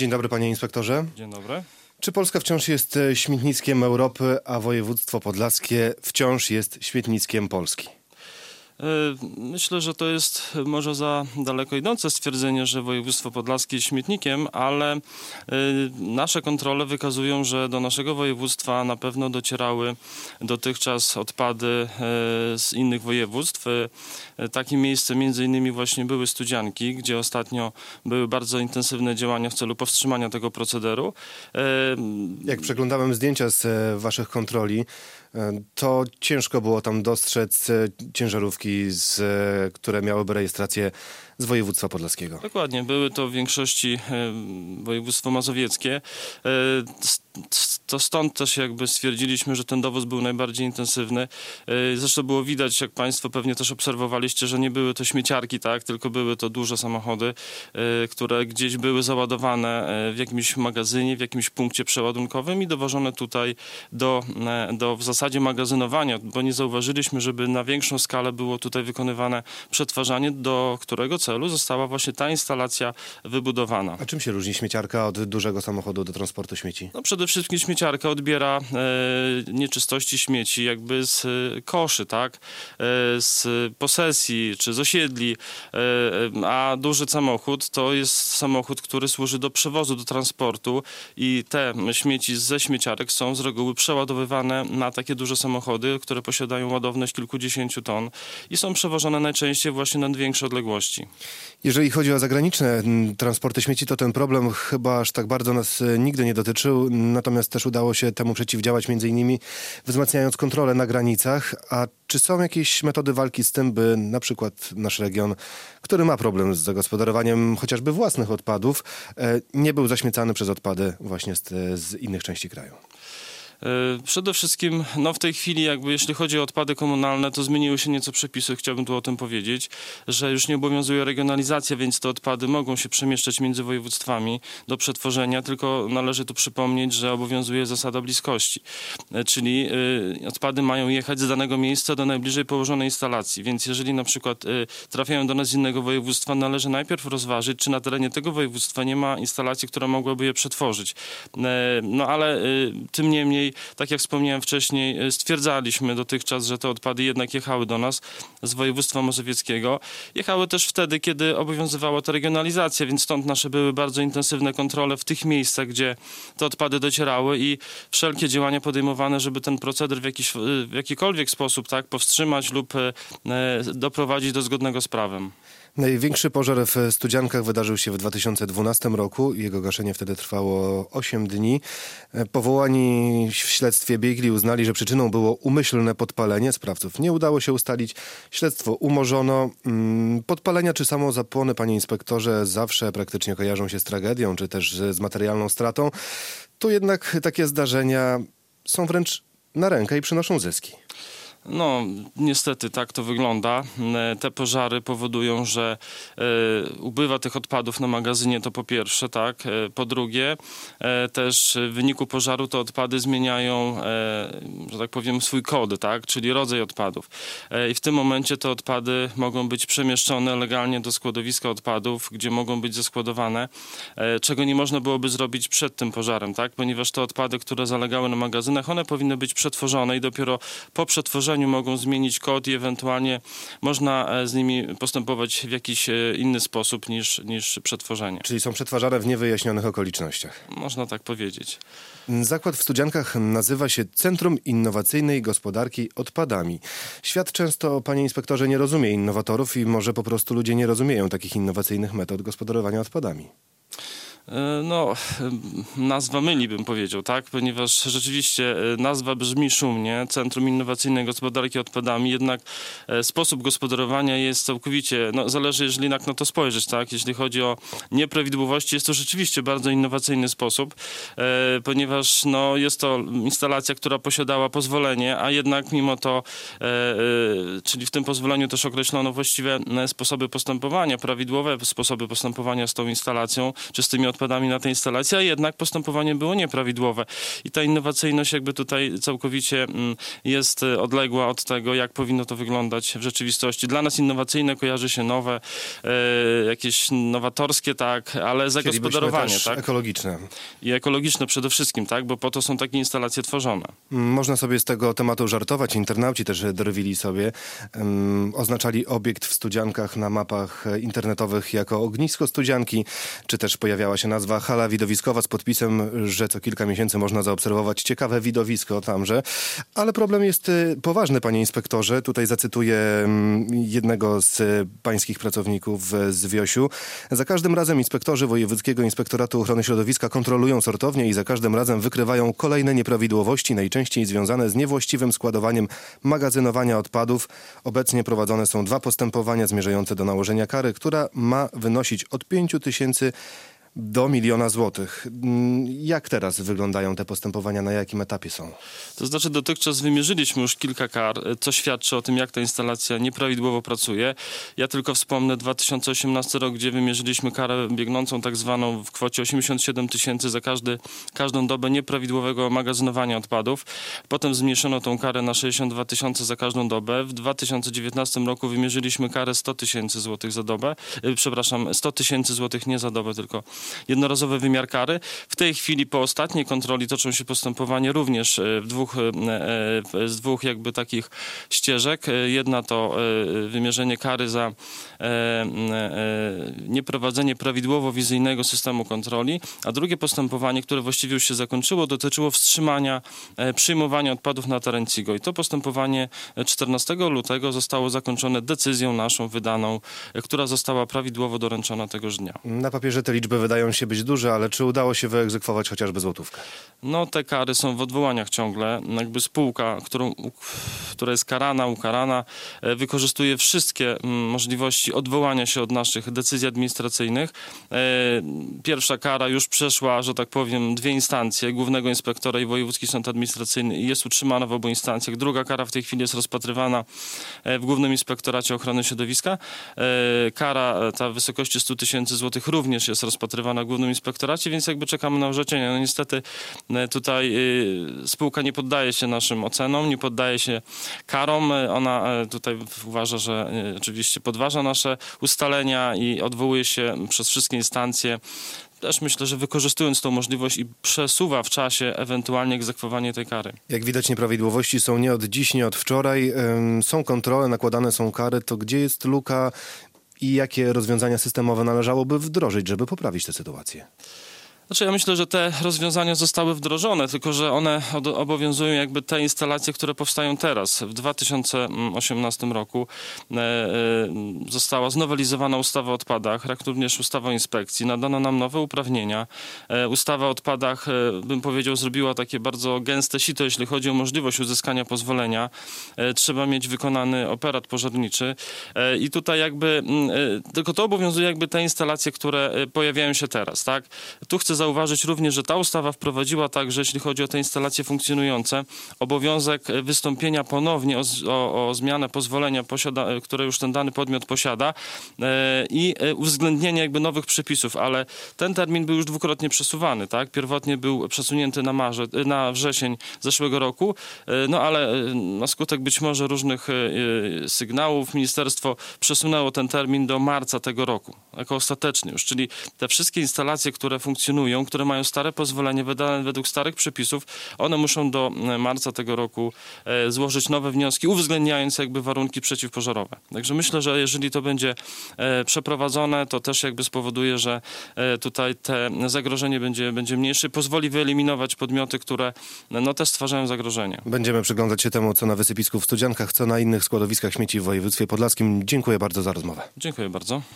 Dzień dobry, panie inspektorze. Dzień dobry. Czy Polska wciąż jest śmietniskiem Europy, a województwo podlaskie wciąż jest śmietniskiem Polski? Myślę, że to jest może za daleko idące stwierdzenie, że województwo podlaskie jest śmietnikiem, ale nasze kontrole wykazują, że do naszego województwa na pewno docierały dotychczas odpady z innych województw. Takim miejscem między innymi właśnie były Studzianki, gdzie ostatnio były bardzo intensywne działania w celu powstrzymania tego procederu. Jak przeglądałem zdjęcia z waszych kontroli, to ciężko było tam dostrzec ciężarówki, które miałyby rejestrację z województwa podlaskiego. Dokładnie, były to w większości województwo mazowieckie. To stąd też jakby stwierdziliśmy, że ten dowóz był najbardziej intensywny. Zresztą było widać, jak państwo pewnie też obserwowaliście, że nie były to śmieciarki, tak, tylko były to duże samochody, które gdzieś były załadowane w jakimś magazynie, w jakimś punkcie przeładunkowym i dowożone tutaj do w zasadzie magazynowania, bo nie zauważyliśmy, żeby na większą skalę było tutaj wykonywane przetwarzanie, do którego celu została właśnie ta instalacja wybudowana. A czym się różni śmieciarka od dużego samochodu do transportu śmieci? No przede wszystkim śmieciarka odbiera nieczystości śmieci jakby z koszy, tak? Z posesji czy z osiedli, a duży samochód to jest samochód, który służy do przewozu, do transportu i te śmieci ze śmieciarek są z reguły przeładowywane na takie duże samochody, które posiadają ładowność kilkudziesięciu ton i są przewożone najczęściej właśnie na większe odległości. Jeżeli chodzi o zagraniczne transporty śmieci, to ten problem chyba aż tak bardzo nas nigdy nie dotyczył, natomiast też udało się temu przeciwdziałać między innymi wzmacniając kontrolę na granicach. A czy są jakieś metody walki z tym, by na przykład nasz region, który ma problem z zagospodarowaniem chociażby własnych odpadów, nie był zaśmiecany przez odpady właśnie z innych części kraju? Przede wszystkim, w tej chwili jakby jeśli chodzi o odpady komunalne, to zmieniły się nieco przepisy, chciałbym tu o tym powiedzieć, że już nie obowiązuje regionalizacja, więc te odpady mogą się przemieszczać między województwami do przetworzenia, tylko należy tu przypomnieć, że obowiązuje zasada bliskości, czyli odpady mają jechać z danego miejsca do najbliżej położonej instalacji, więc jeżeli na przykład trafiają do nas z innego województwa, należy najpierw rozważyć, czy na terenie tego województwa nie ma instalacji, która mogłaby je przetworzyć. Ale tym niemniej, tak jak wspomniałem wcześniej, stwierdzaliśmy dotychczas, że te odpady jednak jechały do nas z województwa mazowieckiego. Jechały też wtedy, kiedy obowiązywała ta regionalizacja, więc stąd nasze były bardzo intensywne kontrole w tych miejscach, gdzie te odpady docierały i wszelkie działania podejmowane, żeby ten proceder w jakikolwiek sposób powstrzymać lub doprowadzić do zgodnego z prawem. Największy pożar w Studziankach wydarzył się w 2012 roku. Jego gaszenie wtedy trwało 8 dni. Powołani w śledztwie biegli uznali, że przyczyną było umyślne podpalenie. Sprawców nie udało się ustalić. Śledztwo umorzono. Podpalenia czy samozapłony, panie inspektorze, zawsze praktycznie kojarzą się z tragedią, czy też z materialną stratą. Tu jednak takie zdarzenia są wręcz na rękę i przynoszą zyski. Niestety tak to wygląda. Te pożary powodują, że ubywa tych odpadów na magazynie, to po pierwsze, tak. Po drugie, też w wyniku pożaru te odpady zmieniają, że tak powiem, swój kod, tak, czyli rodzaj odpadów. I w tym momencie te odpady mogą być przemieszczone legalnie do składowiska odpadów, gdzie mogą być zeskładowane, czego nie można byłoby zrobić przed tym pożarem, tak, ponieważ te odpady, które zalegały na magazynach, one powinny być przetworzone i dopiero po przetworzeniu mogą zmienić kod i ewentualnie można z nimi postępować w jakiś inny sposób niż przetworzenie. Czyli są przetwarzane w niewyjaśnionych okolicznościach. Można tak powiedzieć. Zakład w Studziankach nazywa się Centrum Innowacyjnej Gospodarki Odpadami. Świat często, panie inspektorze, nie rozumie innowatorów i może po prostu ludzie nie rozumieją takich innowacyjnych metod gospodarowania odpadami. Nazwa myli, bym powiedział, tak? Ponieważ rzeczywiście nazwa brzmi szumnie, Centrum Innowacyjnej Gospodarki Odpadami, jednak sposób gospodarowania jest całkowicie, zależy jeżeli na to spojrzeć, tak? Jeśli chodzi o nieprawidłowości, jest to rzeczywiście bardzo innowacyjny sposób, ponieważ jest to instalacja, która posiadała pozwolenie, a jednak mimo to, czyli w tym pozwoleniu też określono właściwe sposoby postępowania, prawidłowe sposoby postępowania z tą instalacją, czy z tymi odpadami na tej instalacji, a jednak postępowanie było nieprawidłowe. I ta innowacyjność jakby tutaj całkowicie jest odległa od tego, jak powinno to wyglądać w rzeczywistości. Dla nas innowacyjne kojarzy się nowe, jakieś nowatorskie, tak, ale zagospodarowanie, też tak? ekologiczne. I ekologiczne przede wszystkim, tak, bo po to są takie instalacje tworzone. Można sobie z tego tematu żartować. Internauci też drwili sobie. Oznaczali obiekt w Studziankach na mapach internetowych jako ognisko Studzianki, czy też pojawiała się nazwa hala widowiskowa z podpisem, że co kilka miesięcy można zaobserwować ciekawe widowisko tamże. Ale problem jest poważny, panie inspektorze. Tutaj zacytuję jednego z pańskich pracowników z Wiosiu. Za każdym razem inspektorzy Wojewódzkiego Inspektoratu Ochrony Środowiska kontrolują sortownię i za każdym razem wykrywają kolejne nieprawidłowości, najczęściej związane z niewłaściwym składowaniem magazynowania odpadów. Obecnie prowadzone są 2 postępowania zmierzające do nałożenia kary, która ma wynosić od 5 000 do 1 000 000 złotych. Jak teraz wyglądają te postępowania? Na jakim etapie są? To znaczy dotychczas wymierzyliśmy już kilka kar, co świadczy o tym, jak ta instalacja nieprawidłowo pracuje. Ja tylko wspomnę 2018 rok, gdzie wymierzyliśmy karę biegnącą tak zwaną w kwocie 87 000 za każdą dobę nieprawidłowego magazynowania odpadów. Potem zmniejszono tą karę na 62 000 za każdą dobę. W 2019 roku wymierzyliśmy karę 100 000 złotych za dobę. 100 000 złotych nie za dobę, tylko jednorazowy wymiar kary. W tej chwili po ostatniej kontroli toczą się postępowanie również z dwóch jakby takich ścieżek. Jedna to wymierzenie kary za nieprowadzenie prawidłowo wizyjnego systemu kontroli, a drugie postępowanie, które właściwie już się zakończyło, dotyczyło wstrzymania przyjmowania odpadów na teren CIGO. I to postępowanie 14 lutego zostało zakończone decyzją naszą wydaną, która została prawidłowo doręczona tegoż dnia. Na papierze te liczby wydają się być duże, ale czy udało się wyegzekwować chociażby złotówkę? No te kary są w odwołaniach ciągle. Jakby spółka, która jest ukarana, wykorzystuje wszystkie możliwości odwołania się od naszych decyzji administracyjnych. Pierwsza kara już przeszła, że tak powiem, 2 instancje, głównego inspektora i wojewódzki sąd administracyjny i jest utrzymana w obu instancjach. Druga kara w tej chwili jest rozpatrywana w Głównym Inspektoracie Ochrony Środowiska. Kara ta w wysokości 100 000 złotych również jest rozpatrywana w Głównym Inspektoracie, więc jakby czekamy na orzeczenie. No niestety tutaj spółka nie poddaje się naszym ocenom, nie poddaje się karom. Ona tutaj uważa, że oczywiście podważa nasze ustalenia i odwołuje się przez wszystkie instancje. Też myślę, że wykorzystując tą możliwość i przesuwa w czasie ewentualnie egzekwowanie tej kary. Jak widać, nieprawidłowości są nie od dziś, nie od wczoraj. Są kontrole, nakładane są kary. To gdzie jest luka i jakie rozwiązania systemowe należałoby wdrożyć, żeby poprawić tę sytuację? Znaczy ja myślę, że te rozwiązania zostały wdrożone, tylko że one obowiązują jakby te instalacje, które powstają teraz. W 2018 roku została znowelizowana ustawa o odpadach, jak również ustawa o inspekcji. Nadano nam nowe uprawnienia. Ustawa o odpadach, bym powiedział, zrobiła takie bardzo gęste sito, jeśli chodzi o możliwość uzyskania pozwolenia. Trzeba mieć wykonany operat pożarniczy i tutaj jakby tylko to obowiązuje jakby te instalacje, które pojawiają się teraz, tak? Tu chcę zauważyć również, że ta ustawa wprowadziła także, jeśli chodzi o te instalacje funkcjonujące, obowiązek wystąpienia ponownie o zmianę pozwolenia, które już ten dany podmiot posiada i uwzględnienie jakby nowych przepisów, ale ten termin był już dwukrotnie przesuwany, tak? Pierwotnie był przesunięty na wrzesień zeszłego roku, no ale na skutek być może różnych sygnałów ministerstwo przesunęło ten termin do marca tego roku, jako ostateczny już, czyli te wszystkie instalacje, które funkcjonują, które mają stare pozwolenie wydane według starych przepisów, one muszą do marca tego roku złożyć nowe wnioski, uwzględniając jakby warunki przeciwpożarowe. Także myślę, że jeżeli to będzie przeprowadzone, to też jakby spowoduje, że tutaj te zagrożenie będzie mniejsze, pozwoli wyeliminować podmioty, które no też stwarzają zagrożenie. Będziemy przyglądać się temu, co na wysypisku w Studziankach, co na innych składowiskach śmieci w województwie podlaskim. Dziękuję bardzo za rozmowę. Dziękuję bardzo.